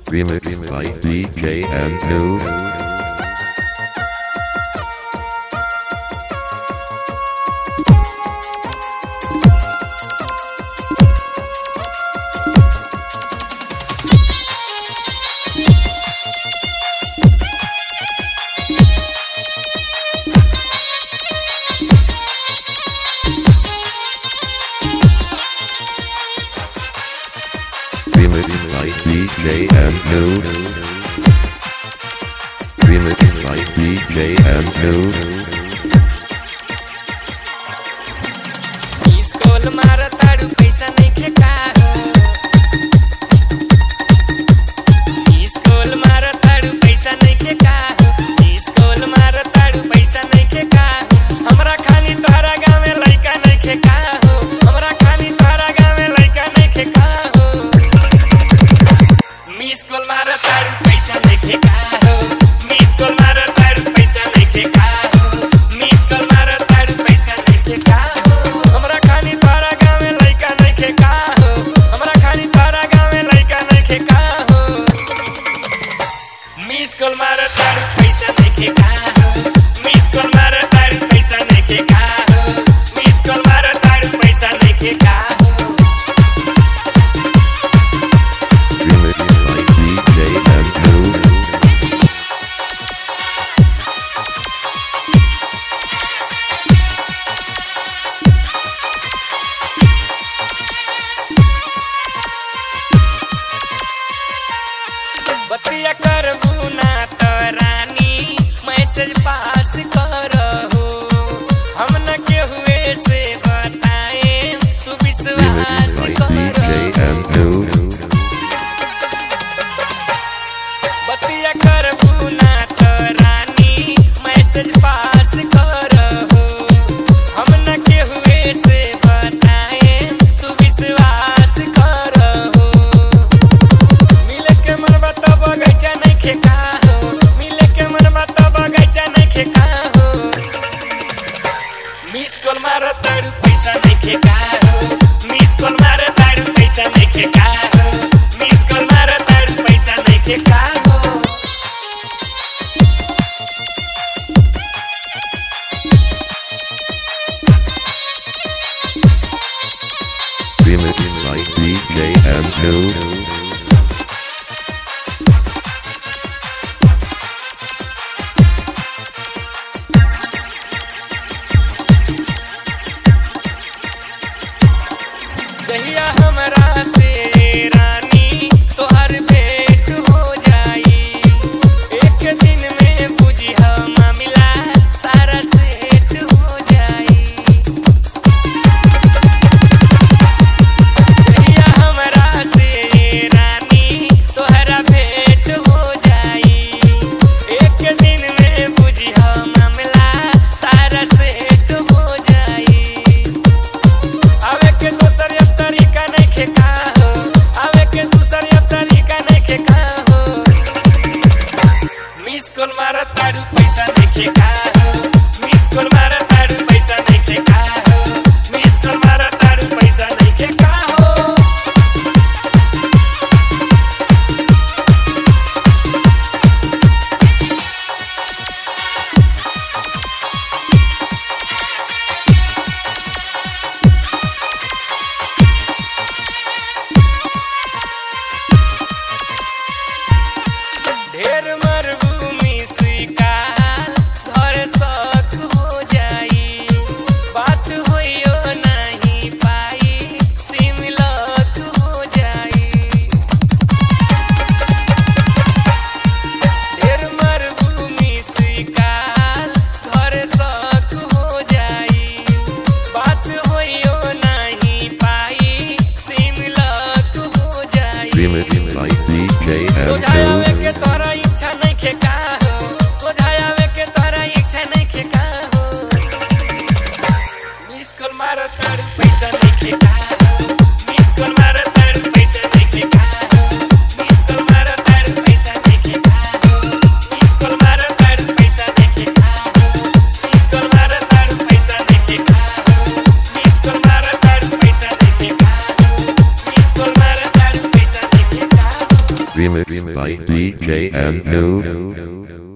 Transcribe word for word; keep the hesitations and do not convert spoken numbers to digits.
Remix by D J and New. Remix by D J and New. Remix by D J and New. Iskol mara taru paisa naikhe ka ho. Iskol mara taru paisa naikhe ka ho. Iskol mara taru paisa naikhe ka ho. Hamra khani tोहरा गाँव में लइका naikhe ka ho. Hamra khani तोहरा गाँव में लइका naikhe ka ho. Iskol mara taru paisa naikhe ka ho. Iskol mara taru paisa naikhe ka ho. Iskol mara taru paisa naikhe ka ho. हमरा खानी तोहरा गाँव में लइका naikhe का हो. हमरा खानी तोहरा गाँव में लइका naikhe का हो. मिस कॉल मारा तारू पैसा naikhe का हो. मिस कॉल मारा तारू पैसा naikhe का हो. मिस कॉल मारा तारू पैसा naikhe का हो. Remix by D J and New. बतिया करबू ना तो रानी मैसेज पास करहो. हम न के हुए से बताए तू विश्वास Remix by D J करहो. and New. बतिया करबू ना तो रानी मैसेज पास करहो. हम न के हुए से बताए तू विश्वास करहो. मिले के मन बता बगैचा naikhe का हो. मिले के मन बता बगैचा naikhe का हो. मिस कॉल मारा तारू पैसा naikhe का हो. मिस कॉल मारा तारू पैसा naikhe का हो. मिस कॉल मारा तारू पैसा naikhe का हो. Remix by D J and New. जहिया हमरा से रानी तोहर भेंट हो जाई. एक दिन में बुझिया मामला सारा सेट हो जाई. जहिया हमरा से रानी तोहरा भेंट हो जाई. एक दिन में बुझिया मामला सारा सेट हो जाई. आवे के दोसर अब तरीका naikhe का हो. आवे के दोसर अब तरीका naikhe का हो. मिस कॉल मारा तारू पैसा naikhe का हो. मिस कॉल मारा तारू पैसा naikhe का हो. मिस कॉल मारा तारू पैसा naikhe का हो. ढेर मरबू मिसिकाल घर शौक हो जाई. बात होइयो नहीं पाई सिम लॉक हो जाई. ढेर मरबू मिसिकाल घर शौक हो जाई. बात होइयो नहीं पाई सिम लॉक हो जाई. Remix by D J and सोझायावे New. के तोहरा इच्छा naikhe का हो. सोझायावे के तोहरा इच्छा naikhe का हो. मिस कॉल मारा तारू पैसा naikhe का हो. मिस कॉल मारा तारू पैसा naikhe का हो. मिस कॉल मारा तारू पैसा naikhe का हो. मिस कॉल मारा तारू पैसा naikhe का हो. मिस कॉल मारा तारू पैसा naikhe का हो. मिस कॉल मारा तारू पैसा naikhe का हो. मिस कॉल मारा तारू पैसा naikhe का हो. Remix by D J and New.